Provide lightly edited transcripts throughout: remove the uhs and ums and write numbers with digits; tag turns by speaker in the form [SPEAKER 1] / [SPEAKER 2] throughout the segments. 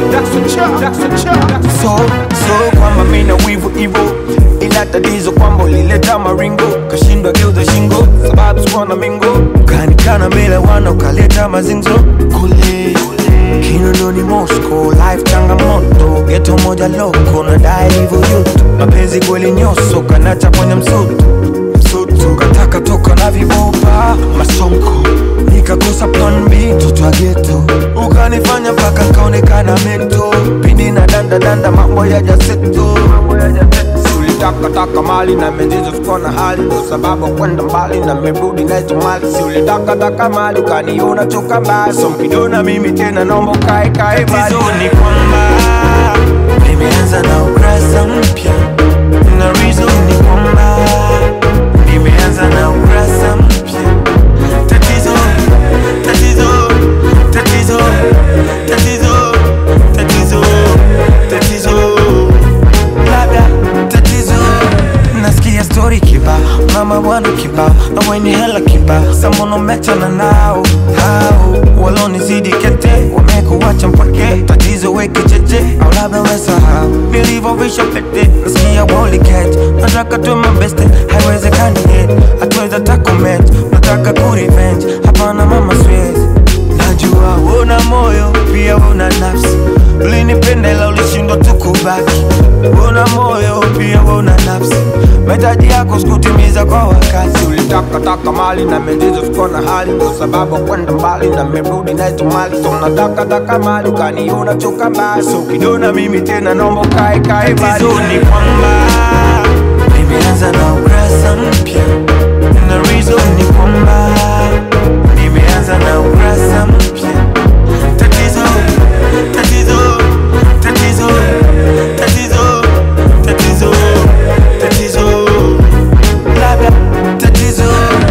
[SPEAKER 1] So kwamba mina wivu ivo, ila tatizo kwamba ulileta maringo, kashindwa geuza shingo sababu sikuona mingo, ukanikana mbele wana ukaleta mazinzo. Kule Kinondoni Moscow, life changamoto, ghetto moja loko nadai hivyo yutu, mapenzi kweli nyoso kanacha kwenye msutu. Kataka toka na vibopa masonko, nikakosa plan B, toto wa ghetto, ukanifanya paka kaonekana mento, pindi na danda mambo ya jaseto. Ulitaka mali na mejizo sikona hali, ndo sababu kwenda mbali na merudi na hizo mali. Si ulitaka mali ukaniona choka mbali, so mkidona mimi tena naomba kae bali. Tatizo ni kwamba nimeanza na ukurasa mpya, na reason ni kwamba nimeanza na ukurasa mpya. Tatizo labda tatizo, nasikia story kiba, mama wana kiba, na wenye hela kiba, samono mechana nao hao walonizidi kete, wamekuwacha mpake. Tatizo weke cheche, au labda wesahau nilivyovisha pete. Nasikia wali catch, nataka tuwe mabeste, haiwezekani hit, hatuweza takomet, nataka kurevenge, hapana mama siwezi. Najua una moyo, pia una nafsi, ulinipenda ila ulishindwa tu kubaki. Una moyo, pia una nafsi, mahitaji yako sikutimiza kwa wakati. Ulitaka mali na mejizo sikona hali, ndo sababu kwenda mbali na merudi na hizo mali. So nataka mali ukaniona choka mbali, so kidona mimi tena naomba kae bali. Tatizo ni kwamba nimeanza na ukurasa mpya, na reason ni kwamba nimeanza na ukurasa mpya. Tatizo labda tatizo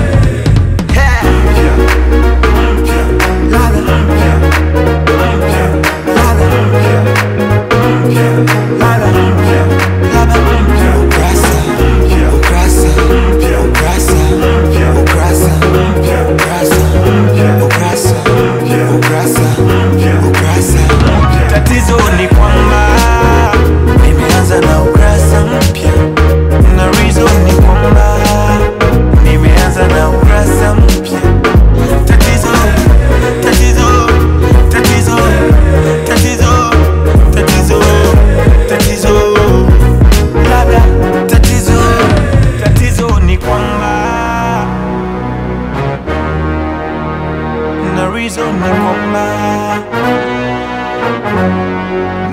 [SPEAKER 1] tatizo ni kwamba nimeanza na ukurasa mpya, na reason ni kwamba nimeanza na ukurasa mpya. Tatizo labda tatizo ni kwamba, na reason ni kwamba